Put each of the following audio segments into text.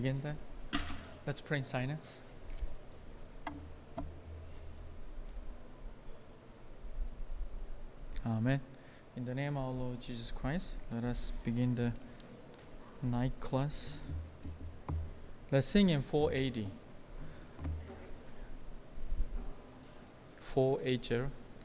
Begin then. Let's pray in silence. Amen. In the name of our Lord Jesus Christ, let us begin the night class. Let's sing in 480. 480.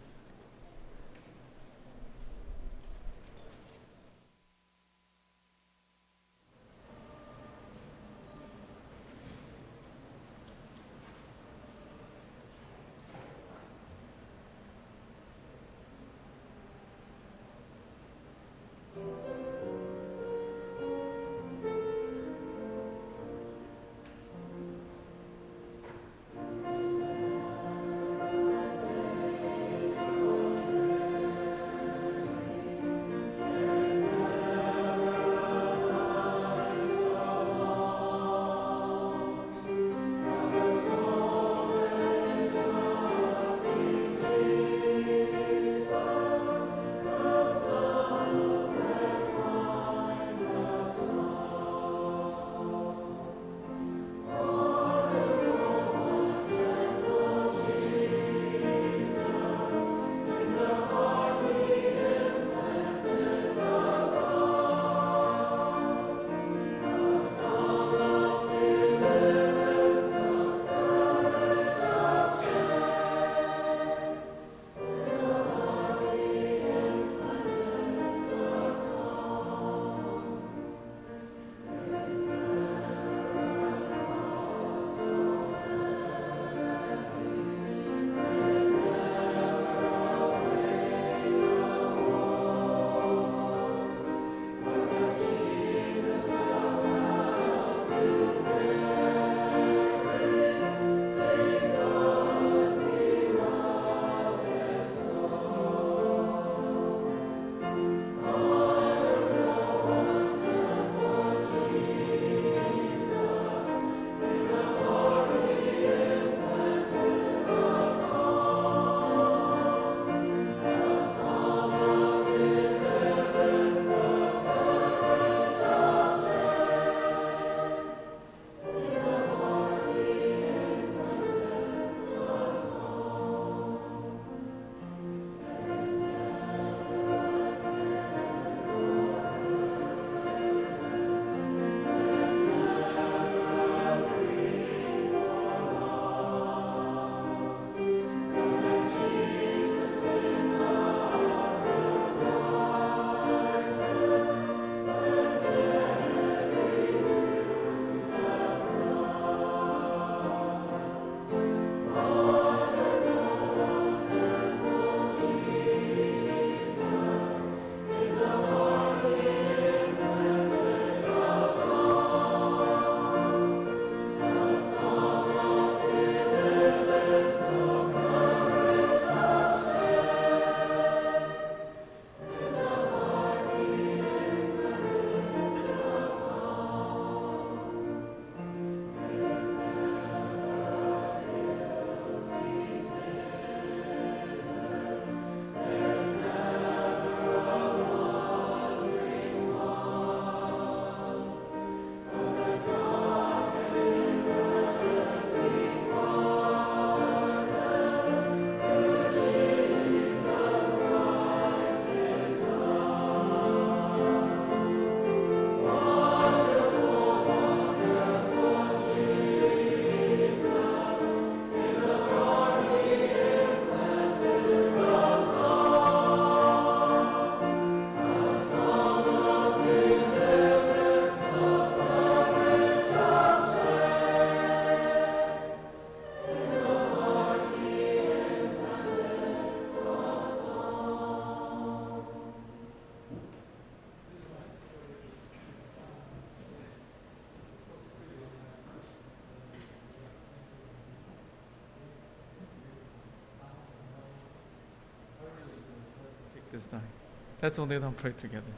This time. Let's all kneel and pray together.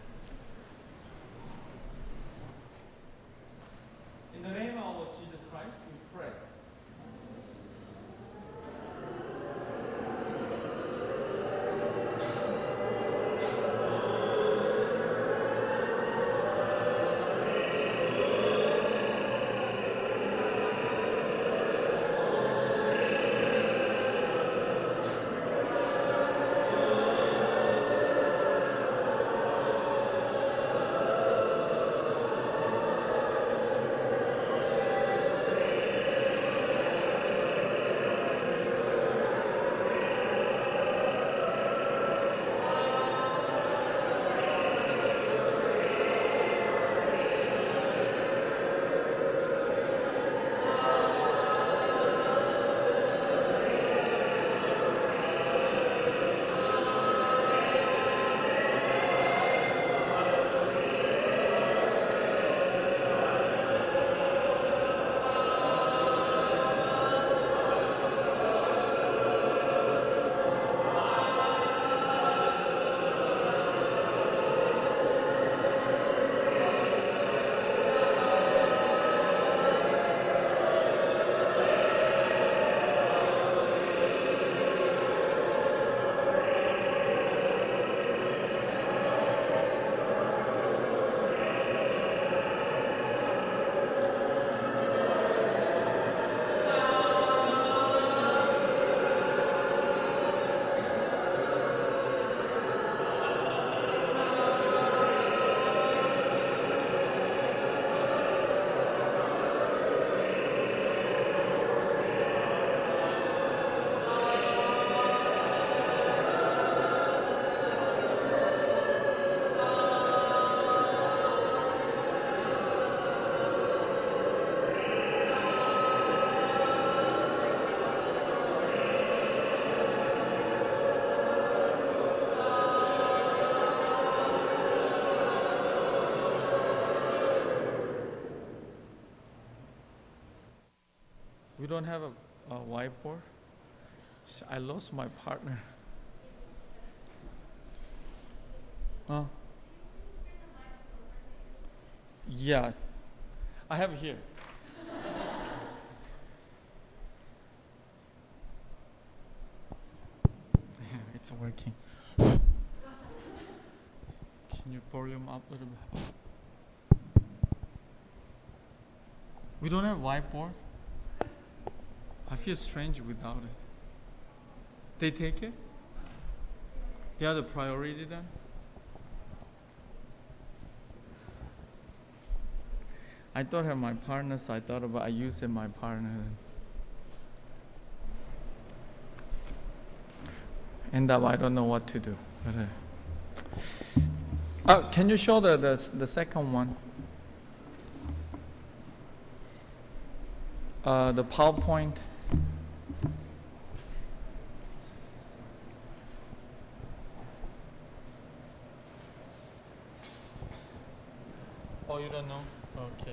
In the name of our Lord Jesus Christ, we pray. We don't have a whiteboard. I lost my partner. Yeah, I have it here. Yeah, it's working. Can you volume up a little bit? We don't have whiteboard. I feel strange without it. They take it? They are the priority then? I thought I have my partner, so I thought about I use it my partner. End up I don't know what to do. But, can you show the second one? The PowerPoint. Oh, you don't know? Okay.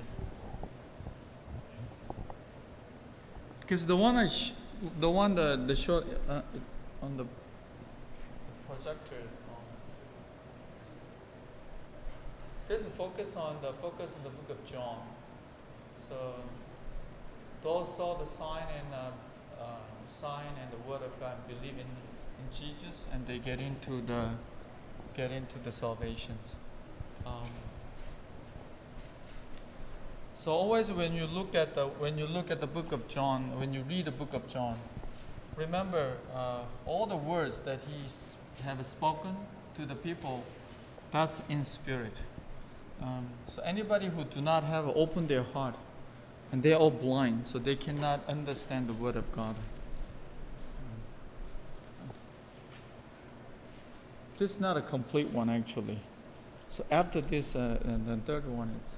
Because the one the short on the projector. There's a focus on the book of John. So those saw the sign and the word of God, believe in Jesus, and they get into the salvations. So always when you look at the book of John, when you read the book of John, remember all the words that he have spoken to the people. That's in spirit. So anybody who do not have opened their heart, and they are all blind, so they cannot understand the word of God. This is not a complete one actually. So after this, and the third one, it's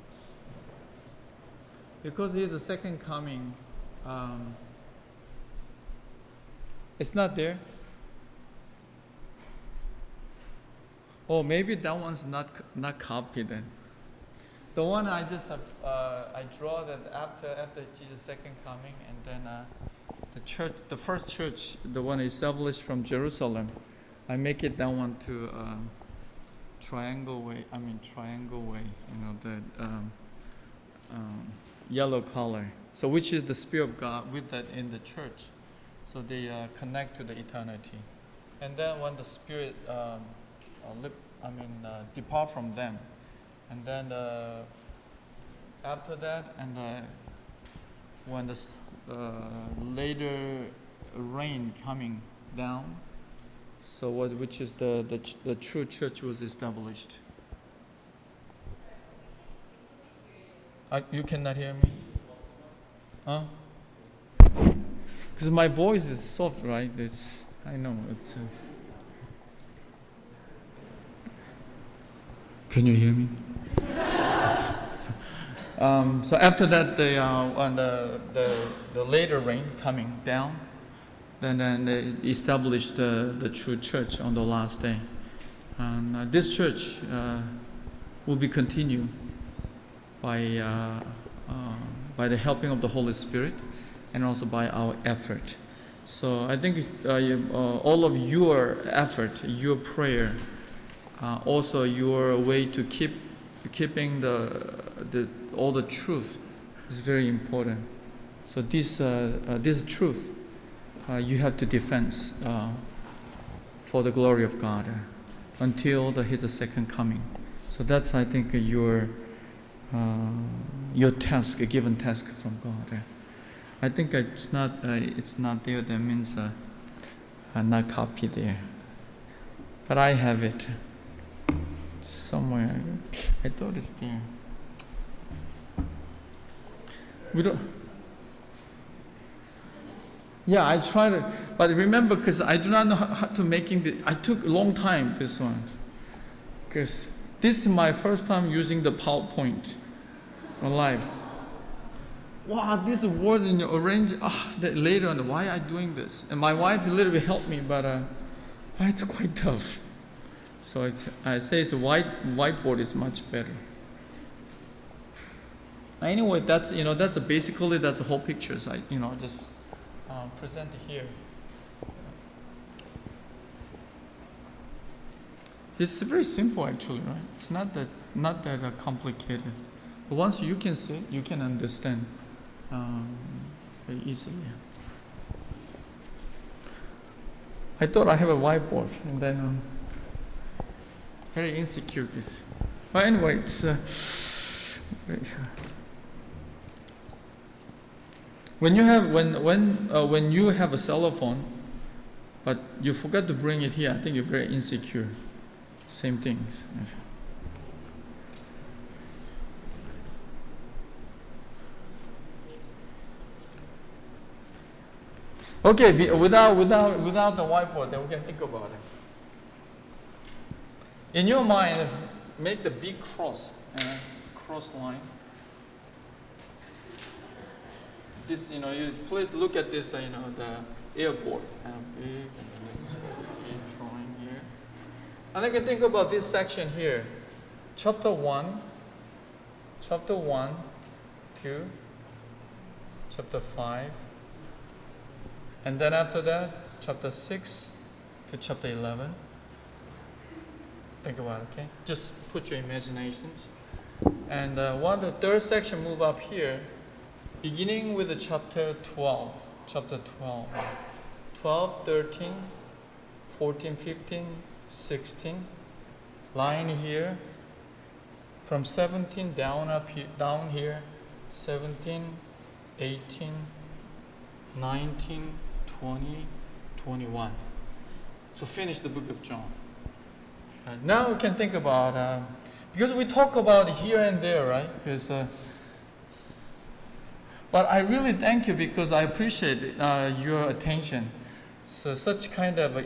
because he is the second coming. It's not there. Oh, maybe that one's not copied then. The one I just have, I draw that after Jesus' second coming, and then the church, the first church, the one established from Jerusalem, I make it that one to triangle way. You know, the yellow color. So which is the Spirit of God with that in the church. So they connect to the eternity. And then when the Spirit depart from them, and then after that, and when the later rain coming down, so which is the true church was established. You cannot hear me? Huh? Because my voice is soft, right? I know it's. Can you hear me? So after that, when the later rain coming down, then they established the true church on the last day, and this church will be continued by the helping of the Holy Spirit, and also by our effort. So I think all of your effort, your prayer, also your way to keeping all the truth is very important. So this truth you have to defend for the glory of God until His second coming. So that's, I think, your task, a given task from God. I think it's not there. That means not copy there. But I have it somewhere. I thought it's there. We don't. Yeah, I tried to, but remember, because I do not know how to making the. I took a long time this one, because this is my first time using the PowerPoint on live. Wow, this word in the arrange. Later on, why am I doing this? And my wife a little bit helped me, but it's quite tough. So I say whiteboard is much better. Anyway, that's basically that's the whole picture. So I just present here. It's very simple actually, right? It's not that complicated. But once you can see it, you can understand very easily. I thought I have a whiteboard, and then very insecure. But anyway, it's when you have a cell phone, but you forgot to bring it here, I think you're very insecure. Same things. Okay, without the whiteboard, then we can think about it. In your mind, make the big cross line. This, you please look at this, the airport, big drawing here. And I can think about this section here, chapter 1 to chapter 5. And then after that, chapter 6 to chapter 11. Think about it, okay? Just put your imaginations. And the third section move up here, beginning with the chapter 12. Chapter 12. 12, 13, 14, 15, 16. Line here. From 17 down here. 17, 18, 19, 20, 21. So finish the book of John. Now we can think about, because we talk about here and there, right? Because, but I really thank you because I appreciate your attention. So such kind of,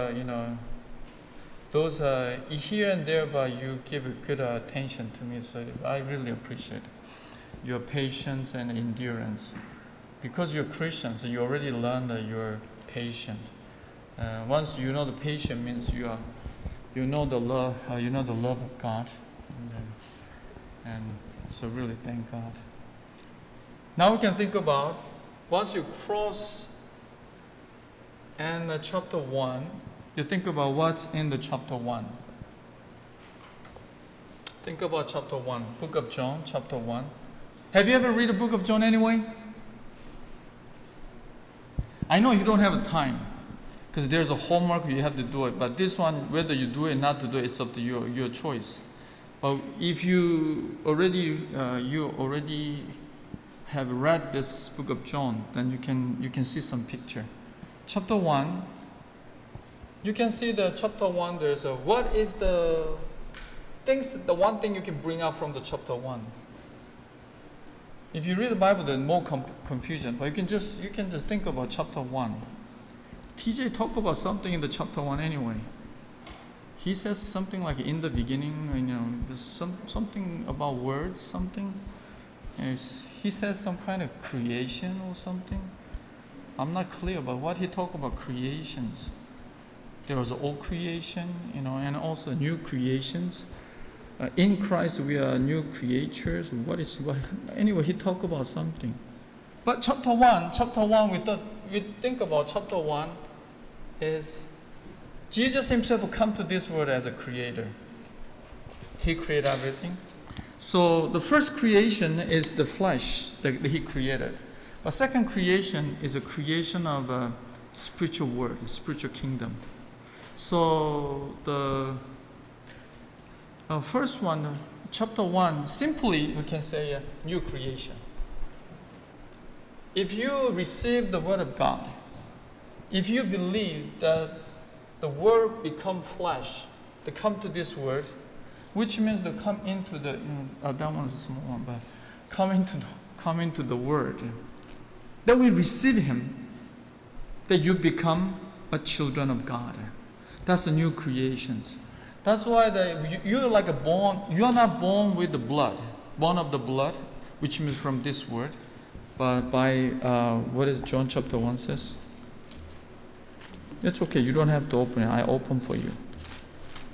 those here and there, but you give good attention to me. So I really appreciate your patience and endurance. Because you're Christians, you already learned that you're patient. Once you know the patient means you know the love of God, and so really thank God. Now we can think about once you cross and chapter 1, you think about what's in the chapter 1. Think about chapter 1, book of John, chapter 1. Have you ever read the book of John anyway? I know you don't have time because there's a homework you have to do it, but this one, whether you do it or not to do it, it's up to your choice. But if you already have read this book of John, then you can see some picture. Chapter 1, you can see the chapter 1. There's what is the one thing you can bring out from the chapter 1. If you read the Bible, there's more confusion, but you can just think about chapter 1. TJ talked about something in the chapter 1 anyway. He says something like in the beginning, there's something about words, something. He says some kind of creation or something. I'm not clear about what he talked about creations. There was old creation, and also new creations. In Christ, we are new creatures. Anyway, he talked about something. But chapter 1, we think about chapter 1 is Jesus himself come to this world as a creator. He created everything. So the first creation is the flesh that he created. But second creation is a creation of a spiritual world, a spiritual kingdom. So the first one, chapter 1, simply we can say a new creation. If you receive the word of God, if you believe that the word become flesh, to come to this world, which means to come into the, that one's a small one, but come into the word, that we receive him, that you become a children of God. That's the new creations. That's why you're like you are not born with the blood, born of the blood, which means from this word, but by, what is John chapter 1 says? It's okay, you don't have to open it, I open for you.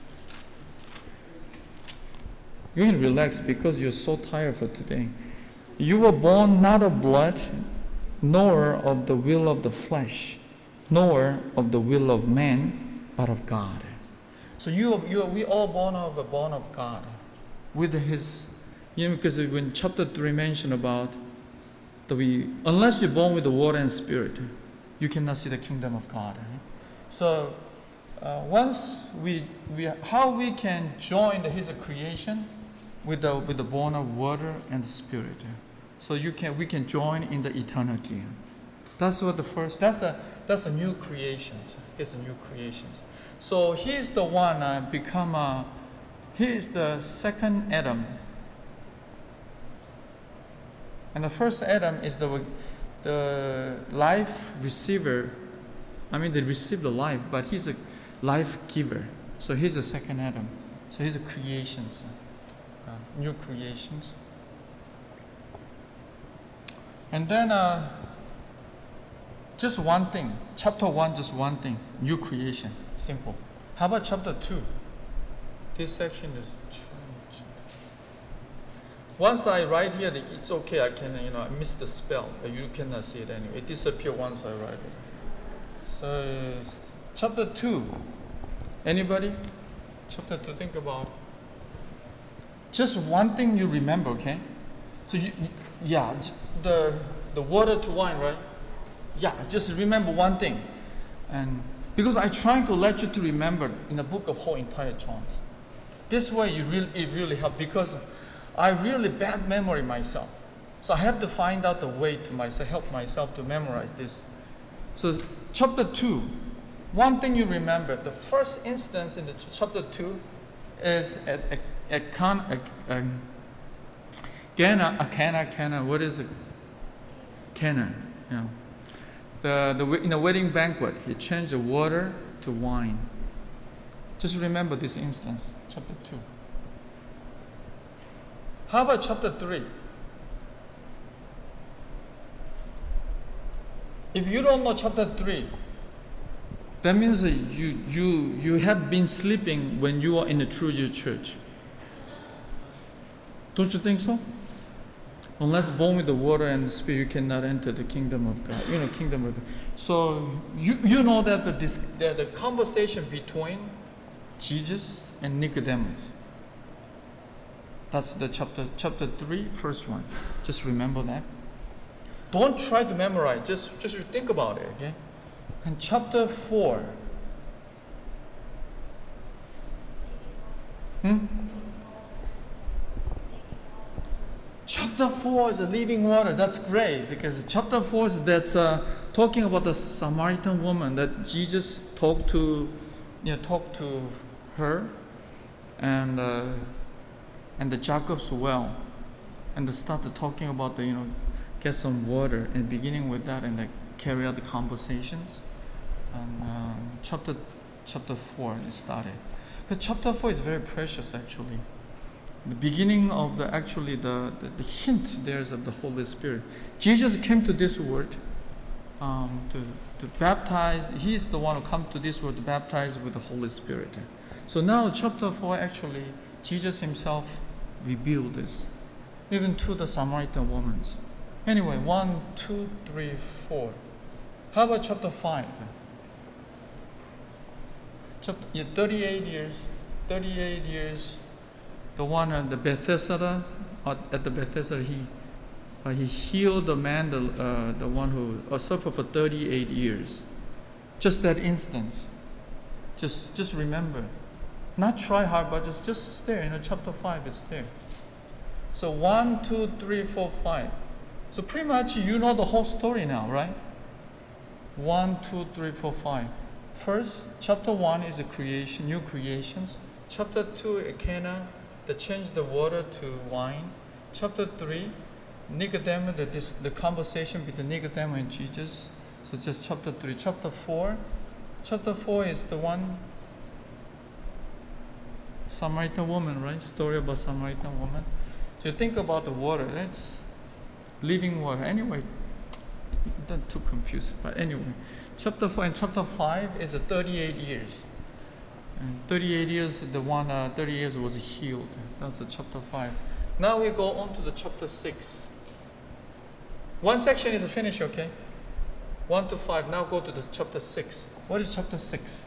You can relax because you're so tired for today. You were born not of blood, nor of the will of the flesh, nor of the will of man, but of God. So we all born of God, with His. Because when chapter 3 mentioned about unless you're born with the water and spirit, you cannot see the kingdom of God. So once how we can join His creation with the born of water and the spirit. So we can join in the eternity. That's what that's a new creation. It's a new creation. So He's the one He is the second Adam. And the first Adam is the life receiver. I mean, they receive the life, but He's a life giver. So He's the second Adam. So He's a creations, new creations. And then just one thing. Chapter 1, just one thing. New creation. Simple. How about chapter 2? This section is... Once I write here, it's okay. I can, I miss the spell, but you cannot see it anyway. It disappears once I write it. So, chapter 2. Anybody? Chapter 2, think about. Just one thing you remember, okay? So, the water to wine, right? Yeah, just remember one thing. And because I'm trying to let you to remember in the book of whole entire John. This way, it really helps, because I really bad memory myself. So I have to find out the way to help myself to memorize this. So chapter 2, one thing you remember, the first instance in the chapter 2 is at Cana, what is it? Cana, yeah. In the wedding banquet, He changed the water to wine. Just remember this instance, chapter 2. How about chapter 3? If you don't know chapter 3, that means that you have been sleeping when you are in the true church. Don't you think so? Unless born with the water and the spirit, you cannot enter the kingdom of God. Kingdom of God. So you know that the conversation between Jesus and Nicodemus. That's the chapter 3, first one. Just remember that. Don't try to memorize. Just think about it, okay? And chapter 4. Chapter 4 is the living water. That's great, because chapter 4 is talking about the Samaritan woman that Jesus talked to her, and the Jacob's well, and they started talking about get some water, and beginning with that, and carry out the conversations. And chapter 4 it started. But chapter 4 is very precious, actually. The beginning of the hint there is of the Holy Spirit. Jesus came to this world to baptize. He's the one who comes to this world to baptize with the Holy Spirit. So now chapter 4, actually, Jesus Himself revealed this, even to the Samaritan woman. Anyway, 1, 2, 3, 4. How about chapter 5? 38 years. The one at the Bethesda, he healed the man, the one who suffered for 38 years. Just that instance. Just remember. Not try hard, but just there. Chapter 5 is there. So 1, 2, 3, 4, 5. So pretty much you know the whole story now, right? 1, 2, 3, 4, 5. First, chapter 1 is a creation, new creations. Chapter 2, at Cana, they changed the water to wine. Chapter 3, Nicodemus, the conversation between Nicodemus and Jesus. So just chapter 3. Chapter 4 is the one Samaritan woman, right? Story about Samaritan woman. So you think about the water, that's living water. Anyway, not too confused, but anyway. Chapter 4 and chapter 5 is 38 years. And 38 years, 30 years was healed. That's the chapter 5. Now we go on to the chapter 6. One section is finished, okay? 1 to 5. Now go to the chapter 6. What is chapter 6?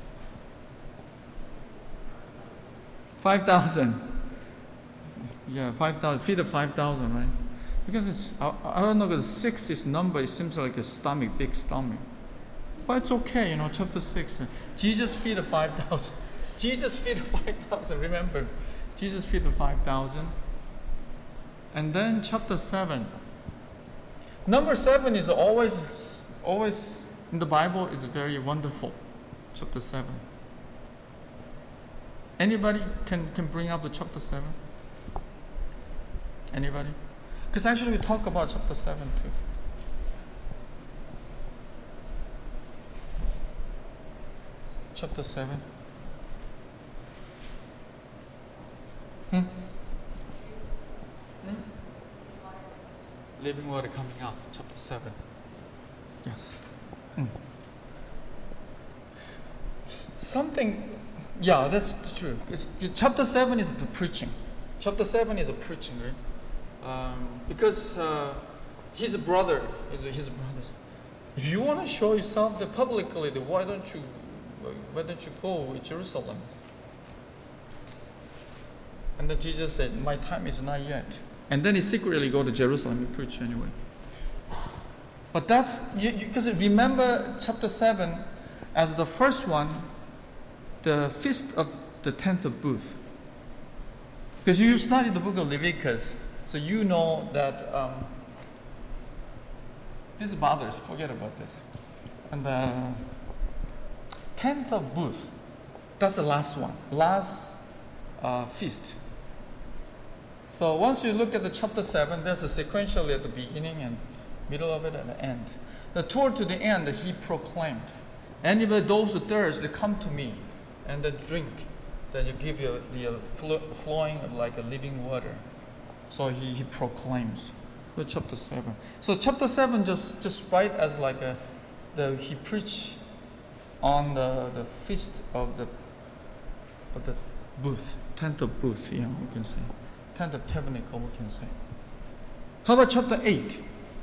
5,000. Yeah, 5,000. Feed of 5,000, right? Because I don't know, because 6 is number, it seems like a stomach, big stomach. But it's okay, chapter 6. Jesus feed the 5,000. Jesus feed the 5,000, remember. Jesus feed the 5,000. And then chapter 7. Number 7 is always in the Bible is very wonderful. Chapter 7. Anybody can bring up the chapter 7? Anybody? Because actually we talk about chapter 7 too. Chapter 7. Living water coming out, chapter 7. Yes. Something, yeah, that's true. Chapter 7 is the preaching. Chapter 7 is a preaching, right? Because his brother, his brothers. If you want to show yourself publicly, why don't you go to Jerusalem? And then Jesus said, my time is not yet. And then he secretly go to Jerusalem and preach anyway. But that's, because remember chapter 7 as the first one, the feast of the 10th of Booth. Because you studied the book of Leviticus, so you know that this bothers, forget about this. And the 10th of Booth, that's the last one, last feast. So once you look at the chapter 7, there's a sequentially at the beginning and middle of it and the end. Toward to the end, he proclaimed, anybody, those who thirst, they come to me and they drink. Then you give you the flowing of like a living water. So he proclaims. So chapter 7. So chapter 7 just right as like he preached on the feast of the booth, 10th of Booth, we can say. 10th of Tabernacle, we can say. How about chapter 8?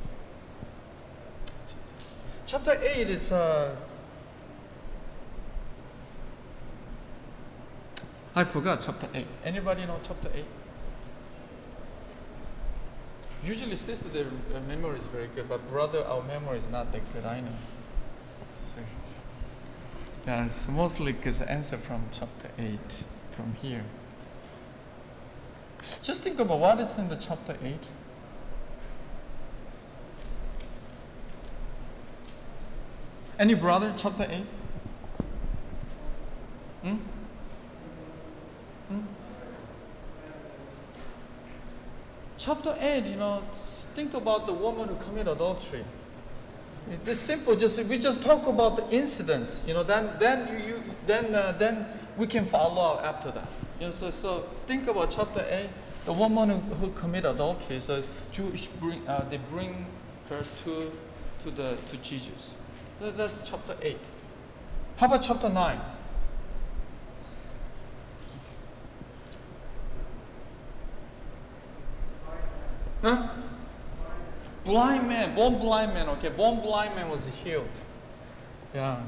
Chapter 8 is I forgot chapter 8. Anybody know chapter 8? Usually sister, their memory is very good, but brother, our memory is not that good, I know. So it's mostly because the answer from chapter 8, from here. Just think about what is in the chapter 8. Any brother, chapter 8? Chapter 8, think about the woman who committed adultery. It's simple. We just talk about the incidents. Then we can follow up after that. So think about chapter 8. The woman who committed adultery. So Jewish they bring her to Jesus. That's chapter 8. How about chapter 9? Huh? Blind man, born blind man. Okay, born blind man was healed. Yeah,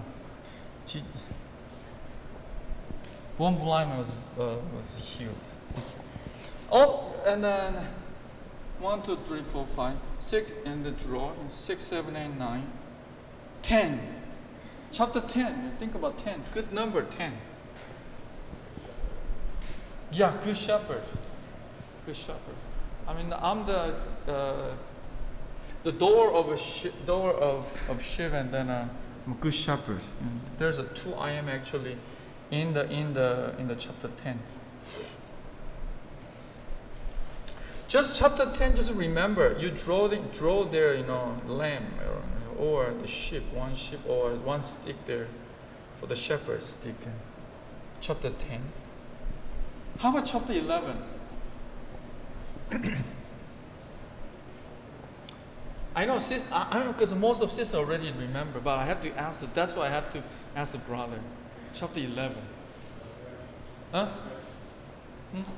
born blind man was healed. And then 1, 2, 3, 4, 5, 6 in the drawer. 6, 7, 8, 9, 10. Chapter 10. Think about 10. Good number 10. Yeah, good shepherd. Good shepherd. I mean, I'm the door of sheep, and then I'm a good shepherd. And there's a 2 I am actually in the chapter 10. Just chapter 10. Just remember, you draw there, lamb or the sheep, one sheep or one stick there for the shepherd stick. Chapter 10. How about chapter 11? I know, sis. I know because most of sisters already remember, but I have to ask. That's why I have to ask the brother. Chapter 11. Huh?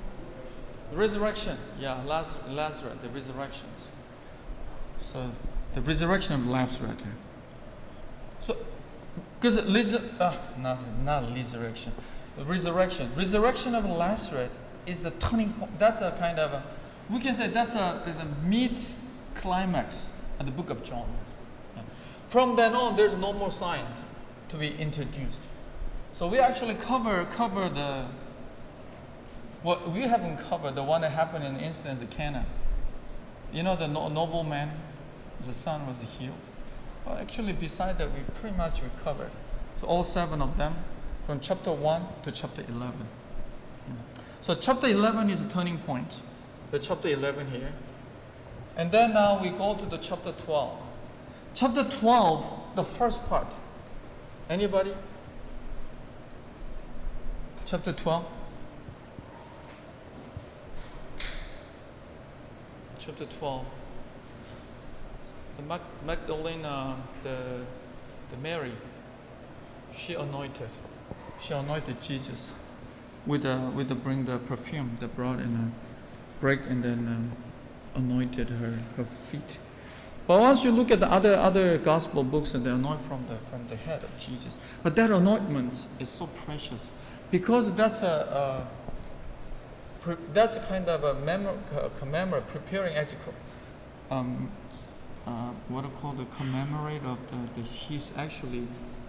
Resurrection. Yeah, Lazarus. The resurrections. So The resurrection of Lazarus. So, because not resurrection. The resurrection of Lazarus is the turning point. That's a kind of, we can say that's the mid climax of the book of John. From then on, there's no more sign to be introduced. So we actually cover the, what we haven't covered, the one that happened in the instance of Cana. You know, the nobleman, the son was healed. Well, actually, beside that, we pretty much recovered. So all 7 of them, from chapter 1 to chapter 11. So chapter 11 is a turning point. The chapter 11 here. And then now we go to the chapter 12. Chapter 12, the first part. Anybody? Chapter 12. Chapter 12. The Magdalene, the Mary, she anointed Jesus with bring the perfume that brought in a break and then anointed her feet. But once you look at the other gospel books, and they anoint from the head of Jesus. But that anointment is so precious because that's a kind of a commemorate, preparing actually, what I call the commemorate of the he's actually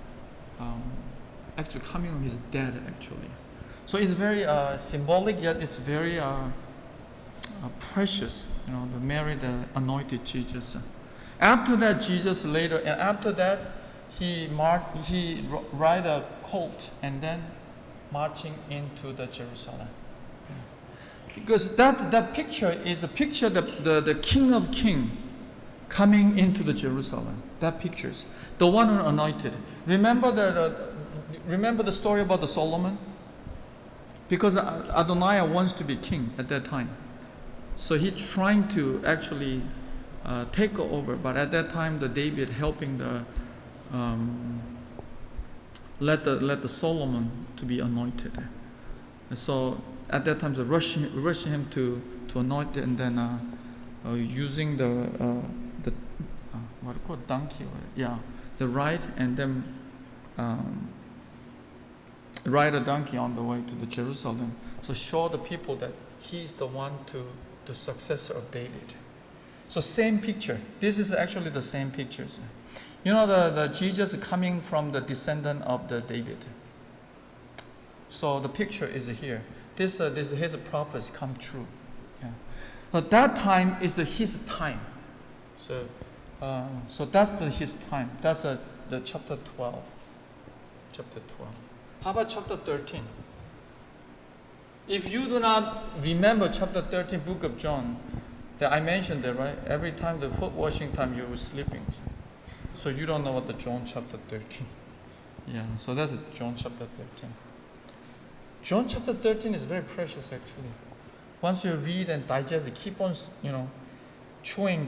coming on his dead actually. So it's very symbolic, yet it's very precious. You know, the Mary that anointed Jesus. After that, Jesus later, and after that, he ride a colt and then marching into the Jerusalem. Because that picture is a picture the King of Kings coming into the Jerusalem. That pictures the one anointed. Remember the story about the Solomon? Because Adonai wants to be king at that time, so he trying to actually take over. But at that time, the David helping the let the Solomon to be anointed. And so at that time, they rushing him to anoint it, and then using the what do you call it, donkey? The ride, and then ride a donkey on the way to the Jerusalem. So show the people that he's the one the successor of David. So same picture. This is actually the same pictures. You know, the Jesus coming from the descendant of the David. So the picture is here. This his prophecy come true. Yeah. But that time is his time. So that's his time. That's the chapter 12. Chapter 12. How about chapter 13? If you do not remember chapter 13, book of John, that I mentioned that, right? Every time the foot washing time, you were sleeping. So you don't know what the John chapter 13. Yeah, so that's John chapter 13. John chapter 13 is very precious actually. Once you read and digest it, keep on, chewing,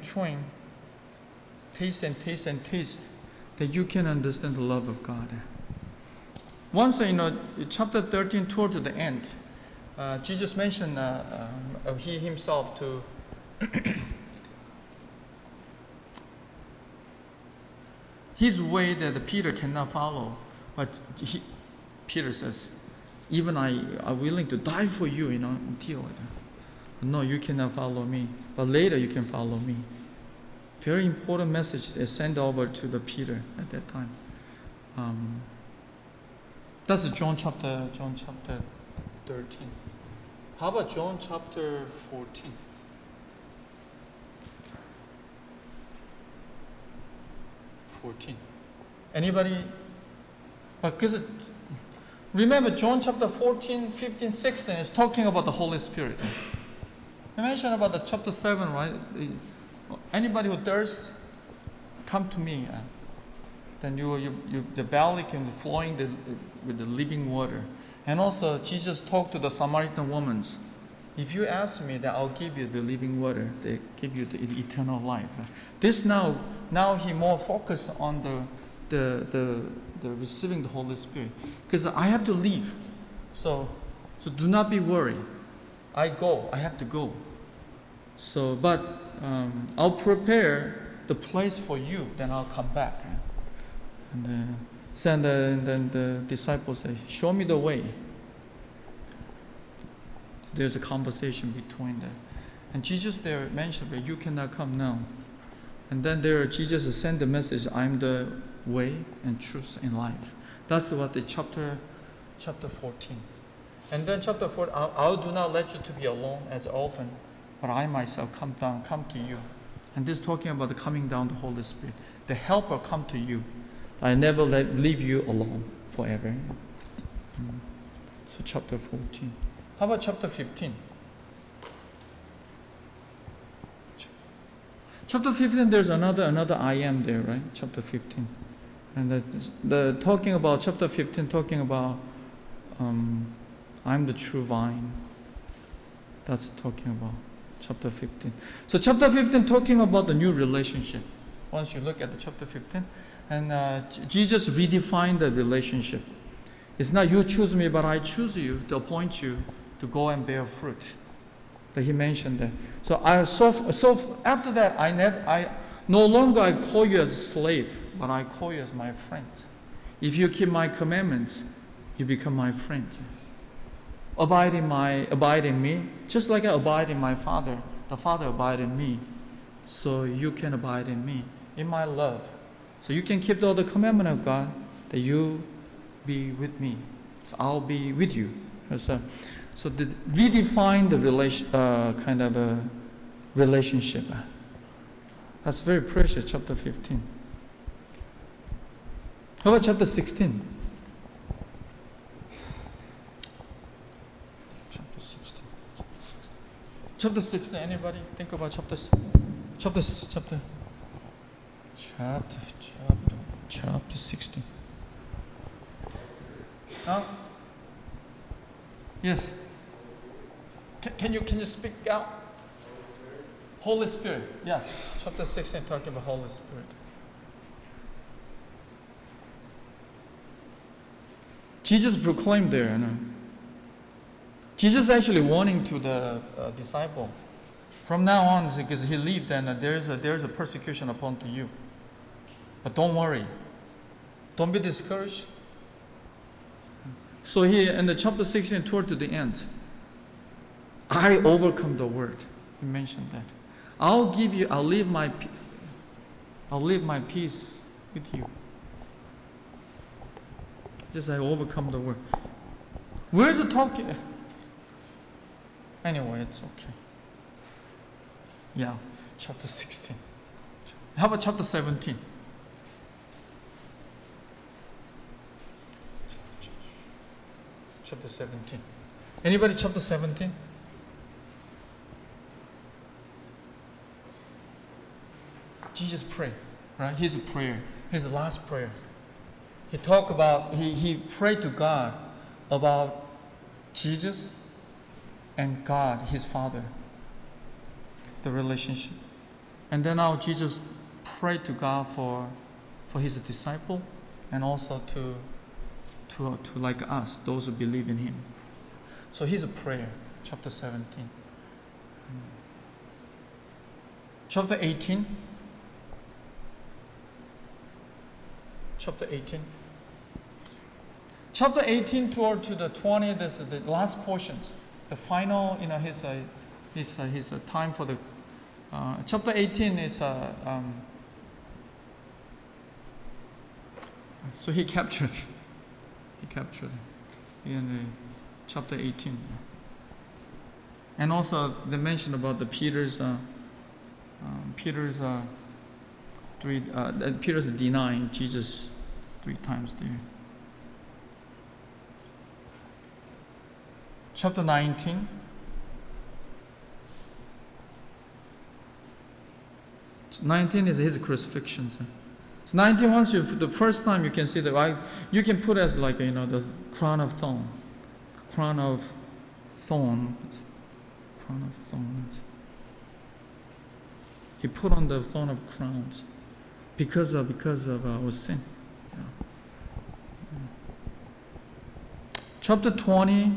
taste and taste and taste, that you can understand the love of God. Once, chapter 13 toward the end, Jesus mentioned he himself to his way that Peter cannot follow. But Peter says, even I are willing to die for you, until. No, you cannot follow me. But later you can follow me. Very important message is sent over to the Peter at that time. That's John chapter 13. How about John chapter 14? Anybody? Because remember, John chapter 14, 15, 16 is talking about the Holy Spirit. I mentioned about the chapter 7, right? Anybody who thirsts, come to me. Then the belly can be flowing with the living water. And also, Jesus talked to the Samaritan woman. If you ask me, that I'll give you the living water. They give you the eternal life. This now he more focused on the receiving the Holy Spirit, because I have to leave. So do not be worried. I have to go. So, but I'll prepare the place for you, then I'll come back. And then the disciples say, show me the way. There's a conversation between them. And Jesus there mentioned that you cannot come now. And then there Jesus sent the message, I'm the way and truth and life. That's what the chapter 14. And then chapter 14, I do not let you to be alone as an orphan, but I myself come to you. And this is talking about the coming down the Holy Spirit. The helper come to you. I never leave you alone forever. So chapter 14. How about chapter 15? Chapter 15, there's another I am there, right? Chapter 15. And the talking about chapter 15, talking about I'm the true vine. That's talking about chapter 15. So chapter 15 talking about the new relationship. Once you look at the chapter 15, and Jesus redefined the relationship. It's not you choose me, but I choose you to appoint you to go and bear fruit. That he mentioned that. So after that, I no longer I call you as a slave, but I call you as my friend. If you keep my commandments, you become my friend. Abide in me, just like I abide in my Father. The Father abide in me, so you can abide in me, in my love. So you can keep all the commandment of God, that you be with me. So I'll be with you. So redefine the kind of a relationship. That's very precious, chapter 15. How about chapter 16? Chapter 16, anybody think about chapter 16? Huh? Yes. Can you speak out? Holy Spirit. Yes. Chapter 16 talking about Holy Spirit. Jesus proclaimed there, Jesus actually warning to the disciple, from now on, because he lived, and there is a persecution upon to you. But don't worry. Don't be discouraged. So he, in the chapter 16, toward to the end, I overcome the world. He mentioned that. I'll leave my peace with you. Just I overcome the world. Where's the talk? Anyway, it's okay. Yeah, chapter 16. How about chapter 17? Chapter 17. Anybody chapter 17? Jesus prayed, right? His prayer, his last prayer. He talked about, he prayed to God about Jesus and God, his Father, the relationship. And then now Jesus prayed to God for his disciple, and also to like us, those who believe in him. So his prayer, chapter 17. Chapter 18. Chapter 18. Chapter 18 toward to the 20, this is the last portions. The final, his time for the chapter 18 is so he captured in chapter 18, and also they mention about the Peter's denying Jesus 3 times there. Chapter 19. Is his crucifixion. So 19, once the first time you can see that, you can put as like the crown of thorns. He put on the thorn of crowns because of our sin. Yeah. Chapter 20,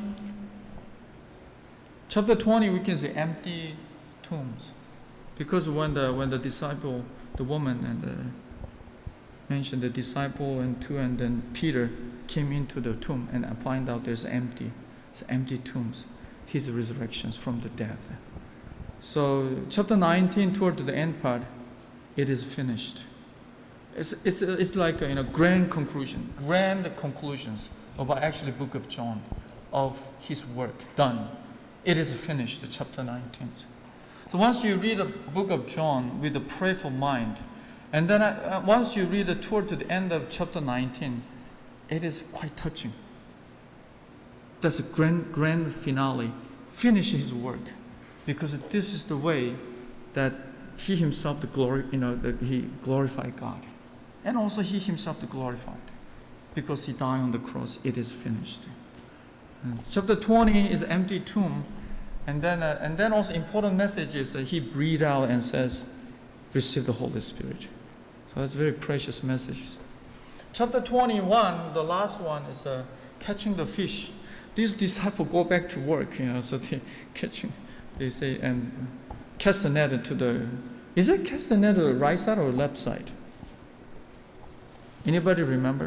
we can see empty tombs, because when the disciple the woman and mentioned the disciple and two, and then Peter came into the tomb and find out there's empty tombs. His resurrections from the death. So chapter 19 toward the end part, it is finished. It's like grand conclusions about actually book of John, of his work done. It is finished, chapter 19. So once you read the book of John with a prayerful mind, and then once you read toward to the end of chapter 19, it is quite touching. That's a grand finale. Finish his work, because this is the way that he himself he glorified God, and also he himself glorified, because he died on the cross. It is finished. And chapter 20 is empty tomb, and then also important message is that he breathed out and says, "Receive the Holy Spirit." So that's a very precious message. Chapter 21, the last one, is catching the fish. These disciples go back to work, so they say, and cast the net into the, is it cast the net to the right side or left side? Anybody remember?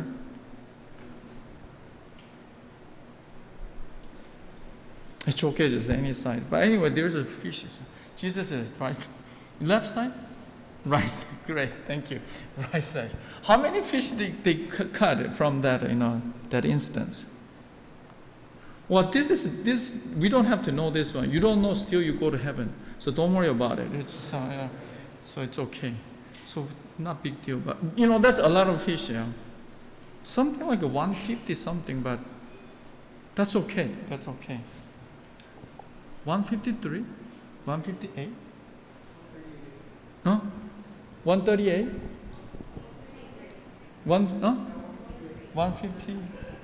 It's okay, just any side. But anyway, there's a fish. Jesus said, right, left side? Right side. Great, thank you. Right side. How many fish they cut from that, that instance? Well, this we don't have to know this one. You don't know, still you go to heaven. So don't worry about it. It's so it's okay. So not big deal. But that's a lot of fish. Yeah, something like 150 something, but that's okay. That's okay. 153, 158. Huh? 138. 150.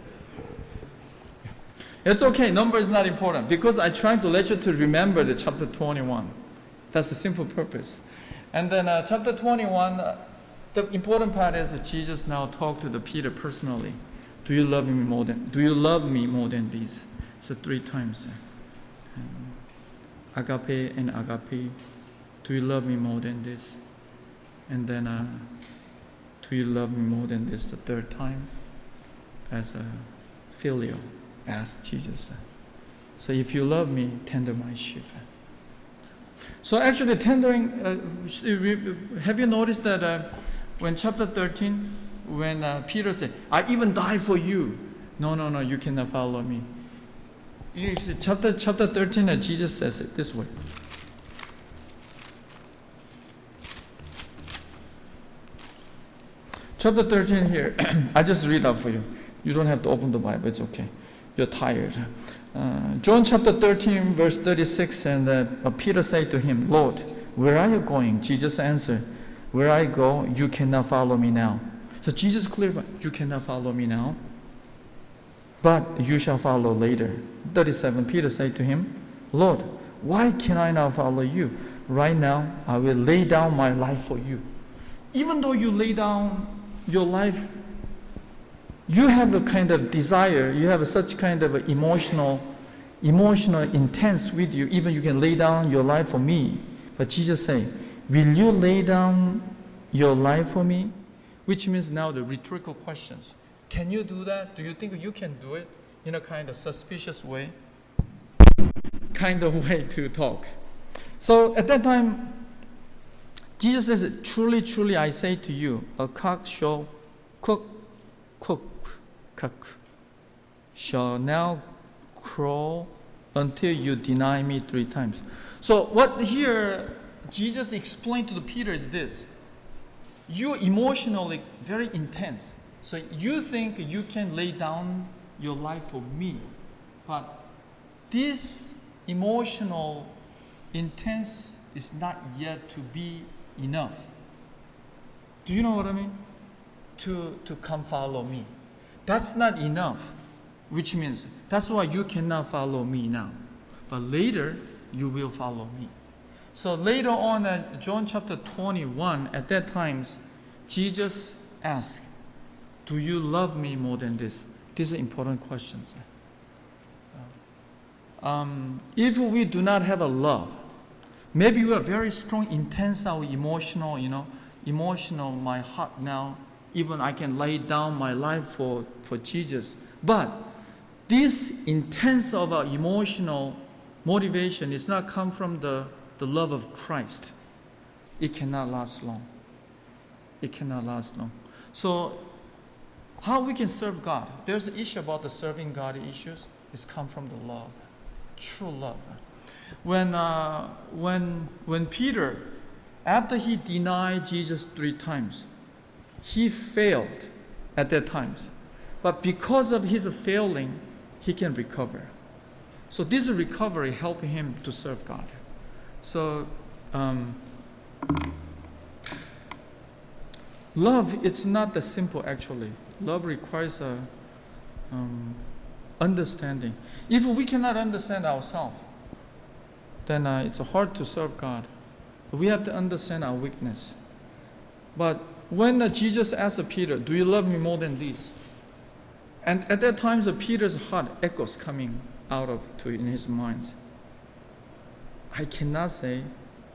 It's okay, number is not important, because I try to let you to remember the chapter 21. That's the simple purpose. And then chapter 21, the important part is that Jesus now talked to the Peter personally. Do you love me more than these? So 3 times. Agape and agape. Do you love me more than this? And then do you love me more than this the 3rd time? As a filial. Asked Jesus. So if you love me, tender my sheep. So actually tendering, have you noticed that when chapter 13, when Peter said, I even die for you. No, you cannot follow me. You see, chapter 13, Jesus says it this way. Chapter 13 here, I just read out for you. You don't have to open the Bible, it's okay. You're tired. John chapter 13, verse 36, and Peter said to him, Lord, where are you going? Jesus answered, where I go, you cannot follow me now. So Jesus clarified, you cannot follow me now, but you shall follow later. 37, Peter said to him, Lord, why can I not follow you? Right now, I will lay down my life for you. Even though you lay down your life, you have a kind of desire, you have such kind of emotional intense with you, even you can lay down your life for me. But Jesus said, will you lay down your life for me? Which means now the rhetorical questions. Can you do that? Do you think you can do it? In a kind of suspicious way? Kind of way to talk. So at that time, Jesus says, truly, truly, I say to you, a cock shall shall now crow until you deny me 3 times. So what here Jesus explained to the Peter is this. You're emotionally very intense. So you think you can lay down your life for me. But this emotional intense is not yet to be enough. Do you know what I mean? To come follow me. That's not enough, which means that's why you cannot follow me now. But later, you will follow me. So later on at John chapter 21, at that time, Jesus asked, do you love me more than this? These are important questions. If we do not have a love, maybe we are very strong, intense, our emotional, emotional, my heart now, even I can lay down my life for Jesus. But this intense of emotional motivation is not come from the love of Christ. It cannot last long. It cannot last long. So how we can serve God? There's an issue about the serving God issues. It's come from the love, true love. When Peter, after he denied Jesus 3 times, he failed at that times. But because of his failing, he can recover. So this recovery helped him to serve God. So love, it's not that simple actually. Love requires a understanding. If we cannot understand ourselves, then it's hard to serve God. We have to understand our weakness. But when Jesus asked Peter, do you love me more than this? And at that time, Peter's heart echoes coming out in his mind. I cannot say,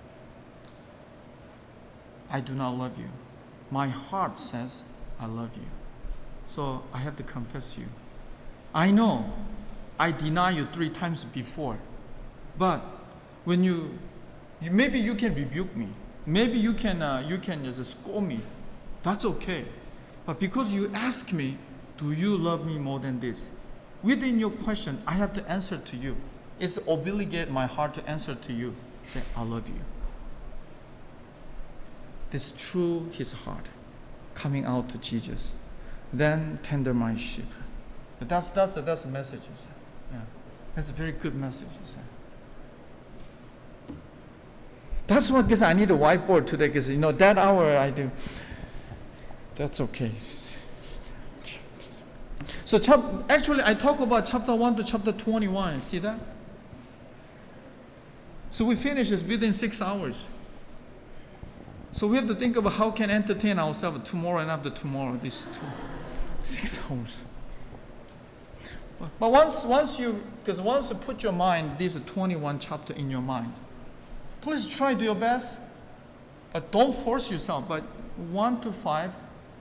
I do not love you. My heart says, I love you. So I have to confess you. I know I denied you 3 times before, but when maybe you can rebuke me, maybe you can just scold me. That's okay. But because you ask me, do you love me more than this? Within your question, I have to answer to you. It's obligate my heart to answer to you. Say, I love you. This true his heart coming out to Jesus. Then tender my sheep. That's a message. Yeah. That's a very good message. That's why because I need a whiteboard today because that hour I do. That's okay. So actually I talk about chapter 1 to chapter 21. See that? So we finish this within 6 hours. So we have to think about how can entertain ourselves tomorrow and after tomorrow. These 6 hours. But once you put your mind, these 21 chapter in your mind, please try to do your best, but don't force yourself. But 1 to 5,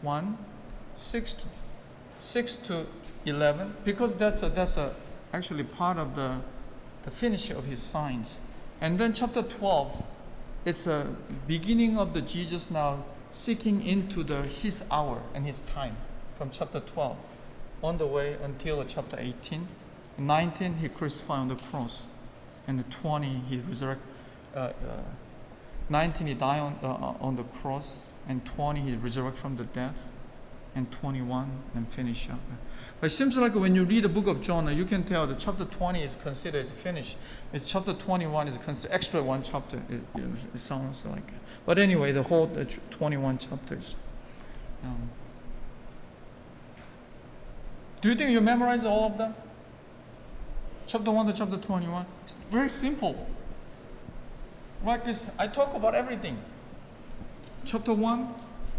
6 to 11, because that's actually part of the finish of his signs. And then chapter 12, it's a beginning of the Jesus now seeking into his hour and his time from chapter 12 on the way until chapter 18. 19 he crucified on the cross, and 20 he resurrected. 19 he died on the cross, and 20 he resurrected from the death, and 21 and finish up. But it seems like when you read the book of John, you can tell that chapter 20 is considered as finished. It's chapter 21 is considered extra 1 chapter. It sounds like it. But anyway, the whole 21 chapters. Do you think you memorize all of them? Chapter 1 to chapter 21. It's very simple. Like this, I talk about everything. Chapter 1.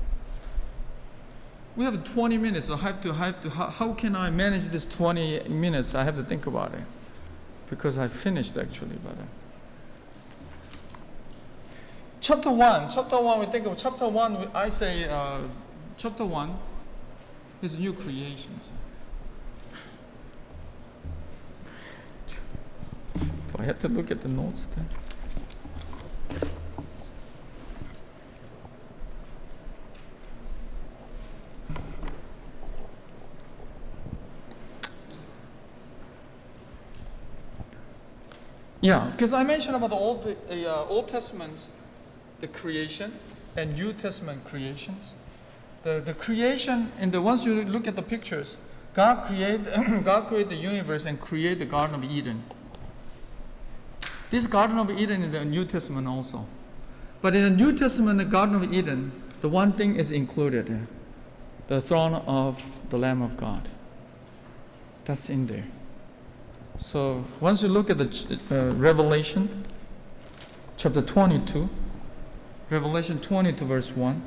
We have 20 minutes. How can I manage this 20 minutes? I have to think about it. Because I finished actually. But Chapter 1, we think of chapter 1, I say chapter 1 is new creations. Do I have to look at the notes then? Yeah, because I mentioned about the Old Testament, the creation, and New Testament creations. The creation, and once you look at the pictures, God created the universe and created the Garden of Eden. This Garden of Eden in the New Testament also. But in the New Testament, the Garden of Eden, the one thing is included, the throne of the Lamb of God. That's in there. So once you look at the Revelation, chapter 22, Revelation 22, verse 1.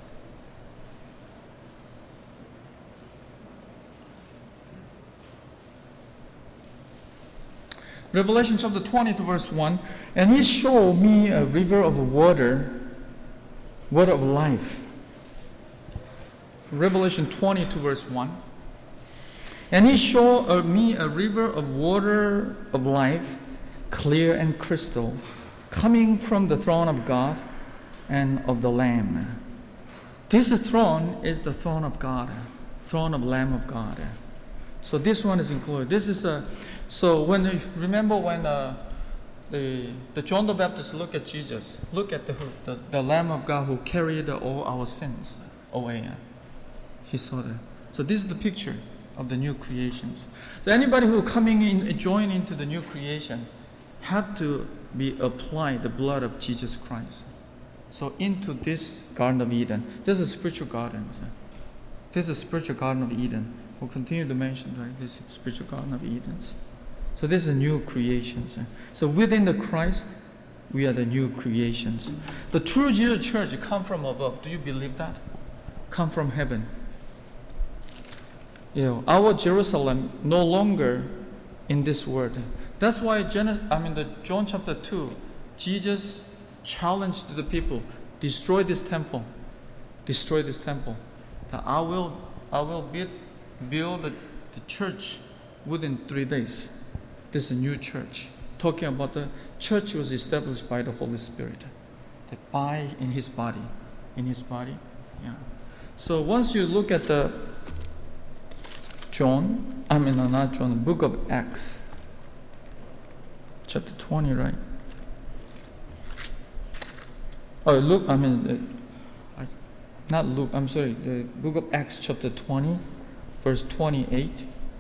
Revelation chapter 22, verse 1. And he showed me a river of water word of life. Revelation 22 verse 1. And he showed me a river of water of life, clear and crystal, coming from the throne of God and of the Lamb. This throne is the throne of God, throne of Lamb of God. So this one is included. This is so when remember when the John the Baptist looked at Jesus, look at the Lamb of God who carried all our sins away. He saw that. So this is the picture of the new creations. So anybody who coming in, join into the new creation, have to be applied the blood of Jesus Christ. So into this Garden of Eden, this is spiritual gardens. This is spiritual Garden of Eden. We'll continue to mention, right? This is spiritual Garden of Eden. So this is new creations. So within the Christ, we are the new creations. The true Jesus church come from above. Do you believe that? Come from heaven. Our Jerusalem no longer in this world. That's why John chapter 2, Jesus challenged the people, destroy this temple. Destroy this temple. That I will build the church within 3 days. This is a new church. Talking about the church was established by the Holy Spirit. In his body. In his body. Yeah. So once you look at the book of Acts, chapter 20, right? The book of Acts, chapter 20, verse 28.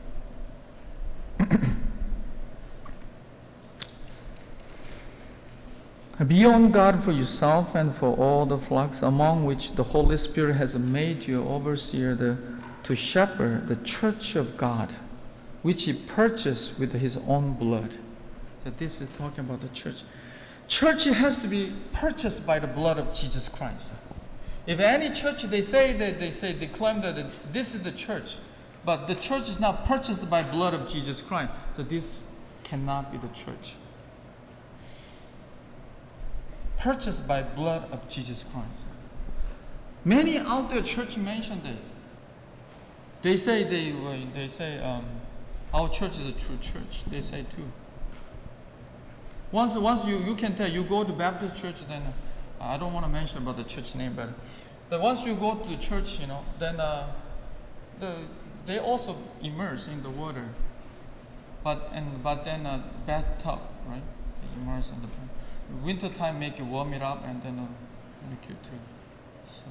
Be on guard for yourself and for all the flocks among which the Holy Spirit has made you overseer to shepherd the church of God, which he purchased with his own blood. So this is talking about the church. Church has to be purchased by the blood of Jesus Christ. If any church they claim that this is the church, but the church is not purchased by blood of Jesus Christ, so this cannot be the church. Purchased by blood of Jesus Christ. Many out there church mentioned it. They say our church is a true church. They say too. Once you can tell, you go to Baptist church, then I don't want to mention about the church name, but once you go to the church, then they also immerse in the water, but then bathtub, right? They immerse in the bathtub. Winter time make you warm it up, and then make you too. So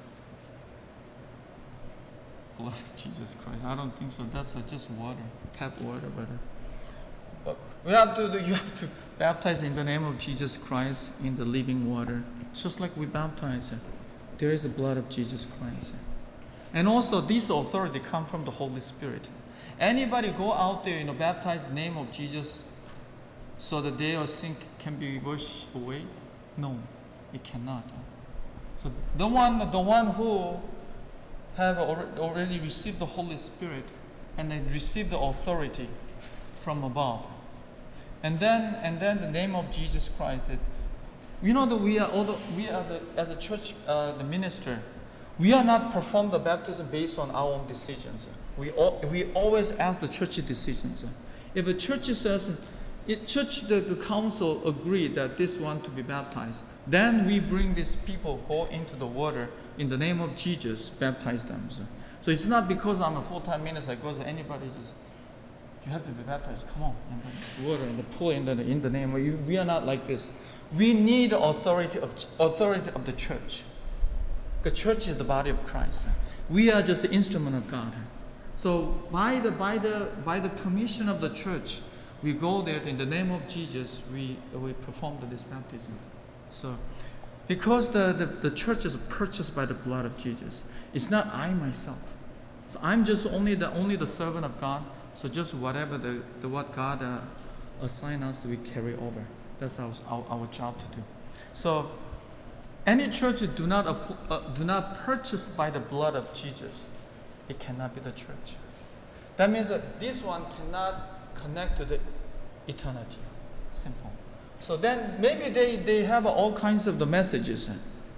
blood of Jesus Christ. I don't think so. That's just water, tap water, but you have to baptize in the name of Jesus Christ in the living water, just like we baptize. There is the blood of Jesus Christ, and also this authority come from the Holy Spirit. Anybody go out there, baptize in the name of Jesus, so that their sin can be washed away? No, it cannot. So the one who have already received the Holy Spirit and they receive the authority from above, and then the name of Jesus Christ. That we are as a church, the minister, we are not perform the baptism based on our own decisions. We always ask the church decisions. If a church says, the council agreed that this one to be baptized, then we bring these people go into the water in the name of Jesus, baptize them. So it's not because I'm a full-time minister, because anybody just, you have to be baptized. Come on, and the water and the pool in the name of you. We are not like this. We need the authority of the church. The church is the body of Christ. We are just an instrument of God. So by the permission of the church, we go there in the name of Jesus. We perform this baptism. So, because the church is purchased by the blood of Jesus, it's not I myself. So I'm just only the servant of God. So just whatever what God assigned us, we carry over. That's our job to do. So any church do not purchase by the blood of Jesus, it cannot be the church. That means that this one cannot connect to the eternity. Simple. So then maybe they have all kinds of the messages.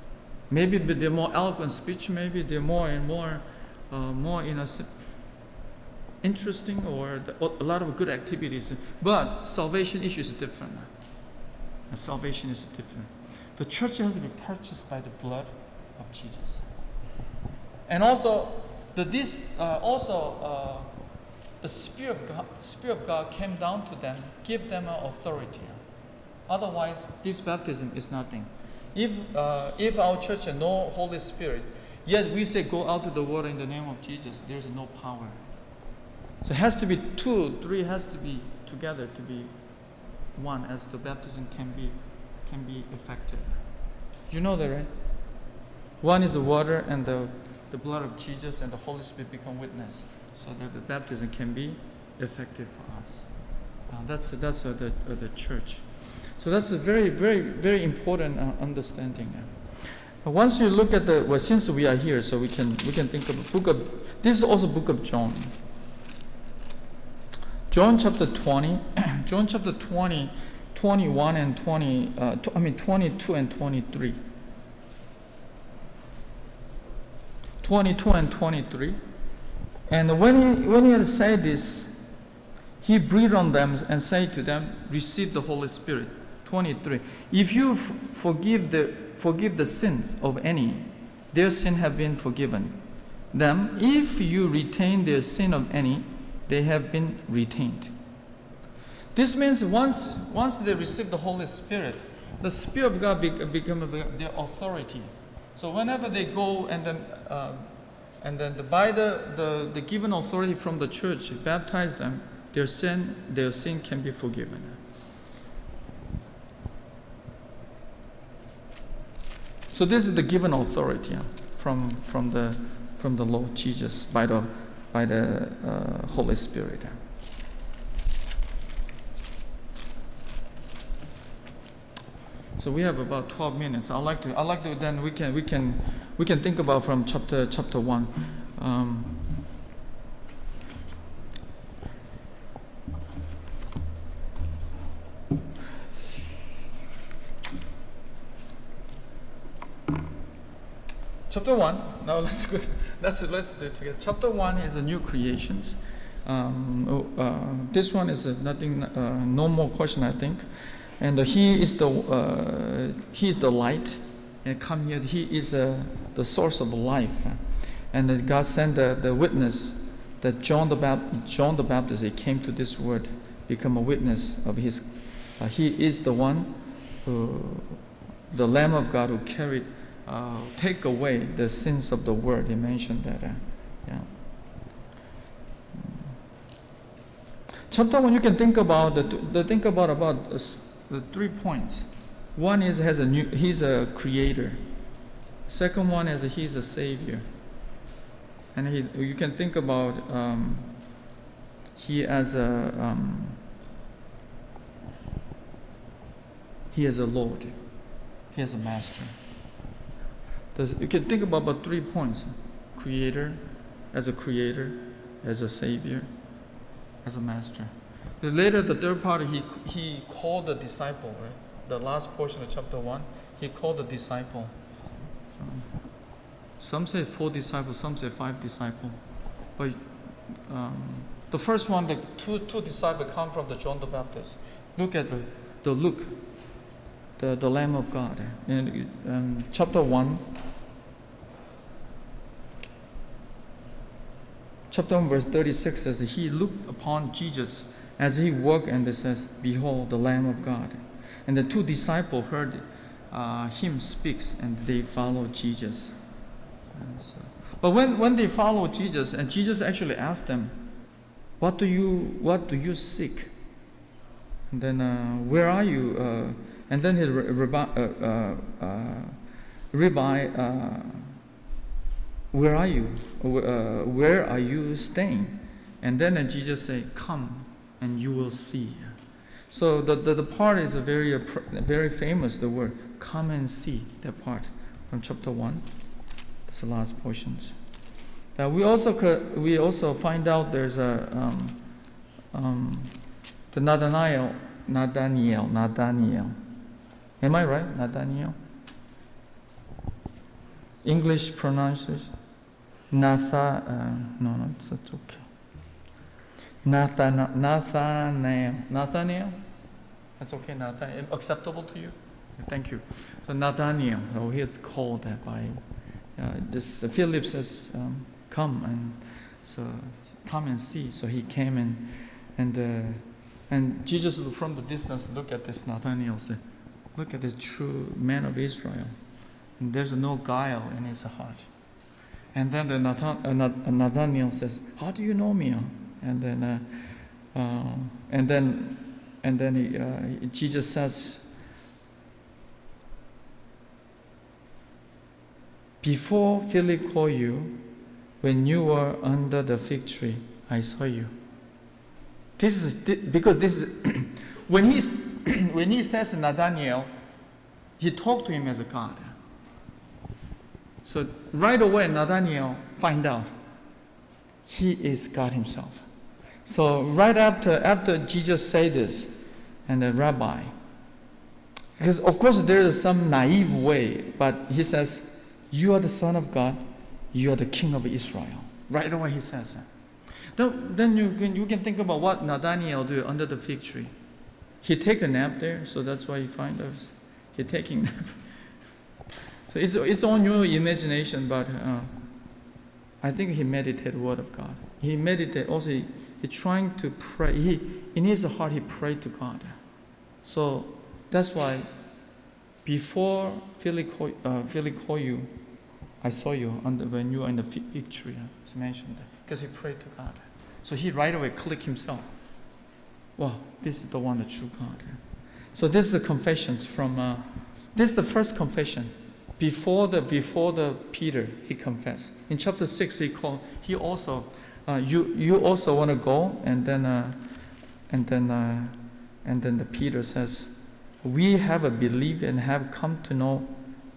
Maybe they're more eloquent speech. Maybe they're more and more, interesting, or a lot of good activities. But salvation issue is different. Salvation is different. The church has to be purchased by the blood of Jesus. And also, the Spirit of God came down to them, give them an authority. Otherwise, this baptism is nothing. If our church has no Holy Spirit, yet we say go out to the world in the name of Jesus, there's no power. So it has to be 2, 3 has to be together to be one, as the baptism can be effective. You know that, right? One is the water and the blood of Jesus, and the Holy Spirit become witness, so that the baptism can be effective for us. That's the church. So that's a very, very, very important understanding. Once you look at since we are here, so we can think of the book of. This is also book of John. John chapter 20, John chapter 20, 21 and 22 and 23. 22 and 23. And when he had said this, he breathed on them and said to them, receive the Holy Spirit. 23. If you forgive the sins of any, their sin have been forgiven them. If you retain their sin of any, they have been retained. This means once they receive the Holy Spirit, the Spirit of God become their authority. So whenever they go and then by the given authority from the church, baptize them, their sin can be forgiven. So this is the given authority from the Lord Jesus by the Holy Spirit. So we have about 12 minutes. I like to then we can think about from chapter 1. Chapter 1. Now let's do it together. Chapter 1 is a new creations. This one is nothing. No more question, I think. And he is the light, and come here. He is the source of life, and God sent the witness that John the Baptist. He came to this world, become a witness of his. He is the one the Lamb of God who carried. Take away the sins of the world. He mentioned that. Chapter 1, you can think about the 3 points. One is he's a creator. Second one is he's a savior, and you can think about he as a Lord, he as a master. You can think about 3 points: creator, as a savior, as a master. Later, the third part, he called the disciple. Right? The last portion of chapter 1, he called the disciple. Some say 4 disciples, some say 5 disciples. But the first one, the two disciples come from the John the Baptist. Look at the Lamb of God. In chapter 1, chapter 1 verse 36 says, he looked upon Jesus as he walked, and it says, behold, the Lamb of God. And the 2 disciples heard him speak, and they followed Jesus. But when they followed Jesus, and Jesus actually asked them, what do you seek? And then where are you? And then his rabbi, where are you? Where are you staying? And then Jesus said, come and you will see. So the part is very famous, the word, come and see, that part from chapter 1. That's the last portions. We also find out there's the Nathaniel. Am I right? Nathaniel? English pronunciation. No, it's okay. Nathanael. That's okay, Nathanael. Acceptable to you? Thank you. So Nathanael, he is called by this Philip says, come and see. So he came and Jesus from the distance look at this Nathanael, said, look at this true man of Israel. And there's no guile in his heart. And then the Nathanael says, how do you know me? And then Jesus says, before Philip called you, when you were under the fig tree, I saw you. Because when he says Nathanael, he talked to him as a God. So right away, Nathanael find out he is God himself. So right after Jesus said this, and the rabbi, because of course there is some naive way, but he says, you are the Son of God, you are the King of Israel. Right away he says that. Then you can think about what Nathanael do under the fig tree. He take a nap there, so that's why you find us. He taking nap. So it's on your imagination, but I think he meditated Word of God. He meditated also. He trying to pray. In his heart he prayed to God. So that's why before Philip called you, I saw you when you were in the fig tree. It's mentioned that because he prayed to God. So he right away clicked himself. Wow, this is the one, the true God. So this is the confessions from. This is the first confession. Before the Peter, he confessed. In chapter 6, he also, you also want to go, and then the Peter says, we have a belief and have come to know.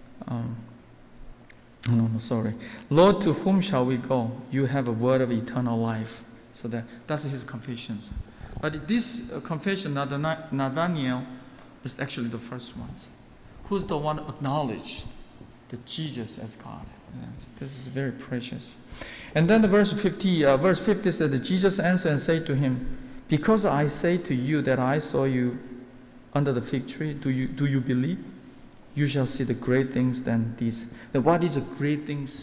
Lord, to whom shall we go? You have a word of eternal life. So that's his confessions. But this confession, Nathanael, is actually the first ones. Who's the one acknowledged the Jesus as God? Yes, this is very precious. And then the verse 50 says that Jesus answered and said to him, because I say to you that I saw you under the fig tree, do you believe? You shall see the great things than these. What is the great things?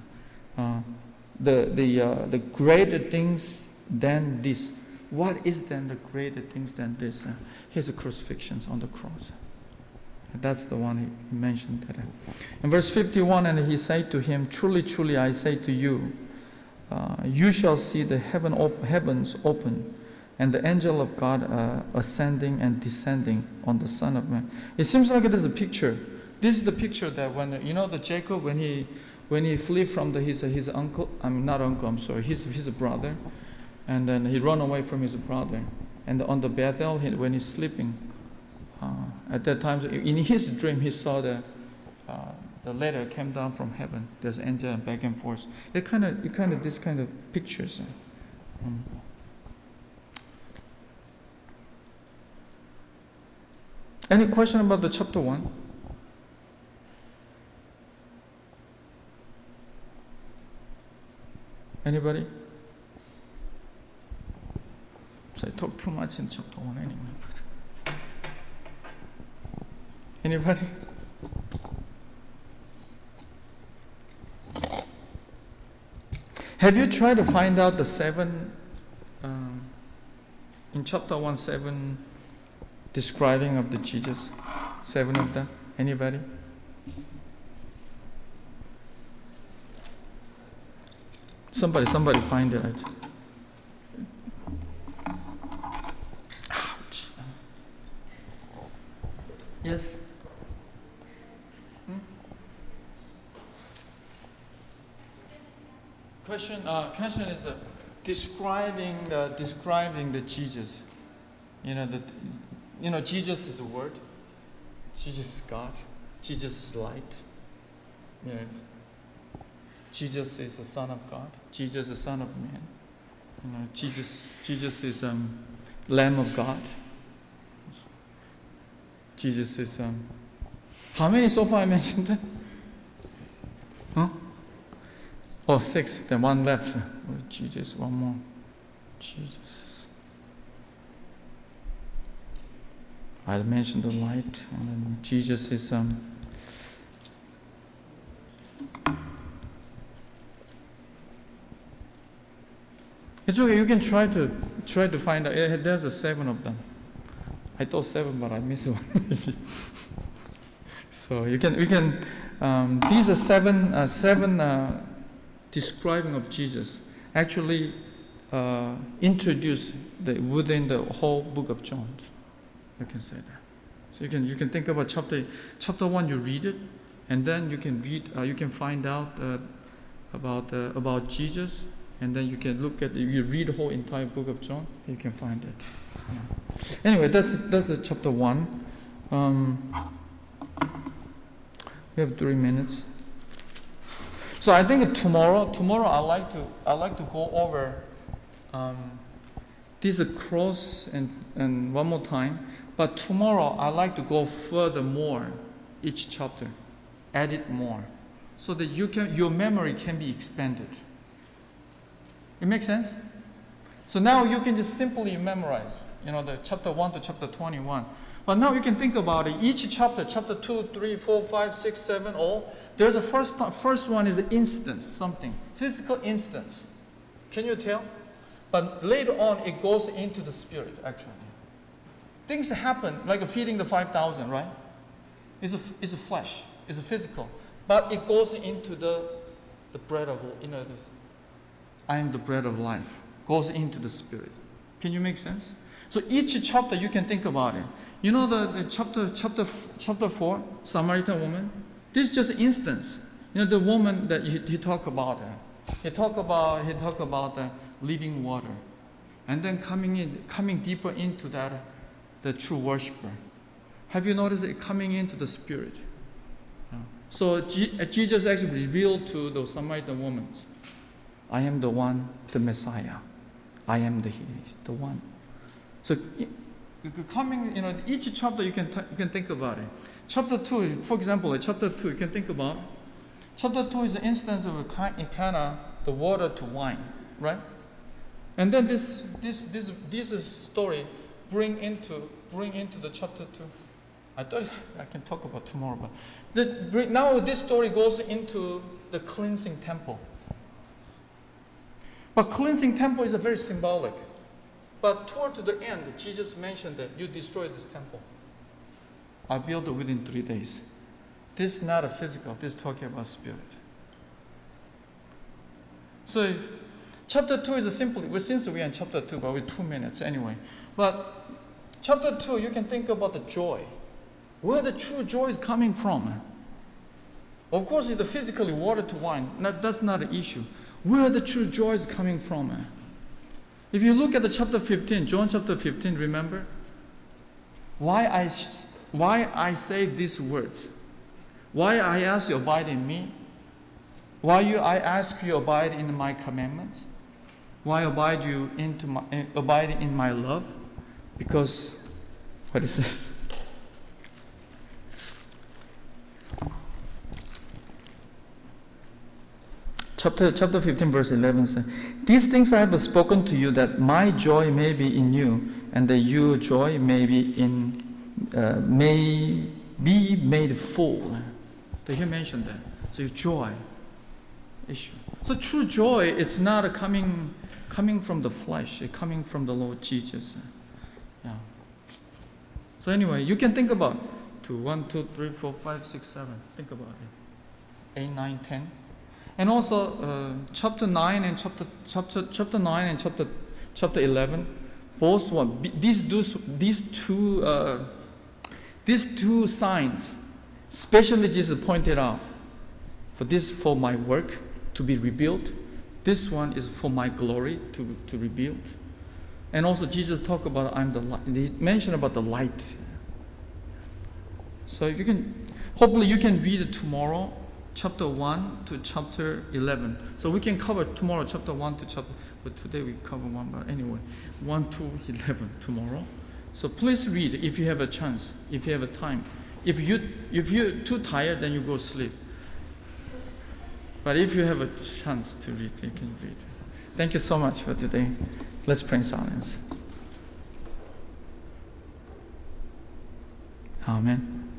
The greater things than this. What is then the greater things than this? Here's the crucifixions on the cross. That's the one he mentioned. In verse 51, and he said to him, truly, truly, I say to you, you shall see the heavens open, and the angel of God ascending and descending on the Son of Man. It seems like it is a picture. This is the picture that when the Jacob when he flee from his uncle, his brother, and then he run away from his brother, and on the Bethel when he's sleeping. At that time, in his dream, he saw the letter came down from heaven. There's angel back and forth. This kind of pictures. Any question about the chapter 1? Anybody? So I talk too much in chapter 1 anyway. Anybody? Have you tried to find out the 7 in chapter 1, 7 describing of the Jesus? 7 of them. Anybody? Somebody find it. Ouch. Yes. Question is describing the Jesus. Jesus is the Word. Jesus is God. Jesus is light. Jesus is the Son of God. Jesus is the Son of Man. Jesus is Lamb of God. Jesus is how many so far I mentioned that? Huh? Oh, 6. Then one left. Oh, Jesus, one more. Jesus. I mentioned the light, and then Jesus is It's okay. You can try to find out. There's 7 of them. I thought 7, but I missed one. So we can. These are seven describing of Jesus. Actually, introduced within the whole book of John. You can say that. So you can think about chapter 1. You read it, and then you can read. You can find out about Jesus. And then you can look at, you read the whole entire book of John, you can find it. Yeah. Anyway, that's the chapter 1. We have 3 minutes. So I think tomorrow I like to go over this cross and one more time. But tomorrow I like to go further more each chapter, add it more, so that your memory can be expanded. It makes sense? So now you can just simply memorize, the chapter 1 to chapter 21. But now you can think about it. Each chapter 2, 3, 4, 5, 6, 7, all. There's a first one is an instance, something. Physical instance. Can you tell? But later on, it goes into the spirit, actually. Things happen, like feeding the 5,000, right? It's a flesh. It's a physical. But it goes into the bread of, I am the bread of life, goes into the spirit. Can you make sense? So each chapter you can think about it. The chapter 4, Samaritan woman. This is just an instance. The woman that he talked about. He talked about the living water, and then coming deeper into that, the true worshiper. Have you noticed it coming into the spirit? So Jesus actually revealed to the Samaritan woman, I am the one, the Messiah. I am the one. So, each chapter you can think about it. Chapter 2, for example, chapter 2 you can think about. Chapter 2 is the instance of Cana, the water to wine, right? And then this story bring into the chapter 2. I thought I can talk about tomorrow, but now this story goes into the cleansing temple. But cleansing temple is a very symbolic. But toward the end, Jesus mentioned that you destroy this temple. I built it within 3 days. This is not a physical. This is talking about spirit. So chapter 2 is since we are in chapter 2, but with 2 minutes anyway. But chapter 2, you can think about the joy. Where the true joy is coming from. Of course, it's the physically water to wine. That's not an issue. Where the true joy is coming from. If you look at the chapter 15, John chapter 15, remember? Why I say these words. Why I ask you abide in me. Why I ask you abide in my commandments. Why abide in my love? Because, what is this? Chapter 15, verse 11 says, these things I have spoken to you, that my joy may be in you, and that your joy may be made full. Did he mention that? So joy issue. So true joy, it's not coming from the flesh, it's coming from the Lord Jesus. Yeah. So anyway, you can think about 1, 2, 3, 4, 5, 6, 7. Think about it. 8, 9, 10. And also chapter 9 and chapter 9 and chapter 11, both one. These two signs, especially Jesus pointed out, for my work to be rebuilt. This one is for my glory to rebuild. And also Jesus talked about I'm the light. He mentioned about the light. So hopefully you can read it tomorrow. Chapter 1 to chapter 11. So we can cover tomorrow chapter 1 to chapter, but today we cover 1, but anyway, 1 to 11 tomorrow. So please read if you have a chance, if you have a time. If you're too tired, then you go sleep. But if you have a chance to read, you can read. Thank you so much for today. Let's pray in silence. Amen.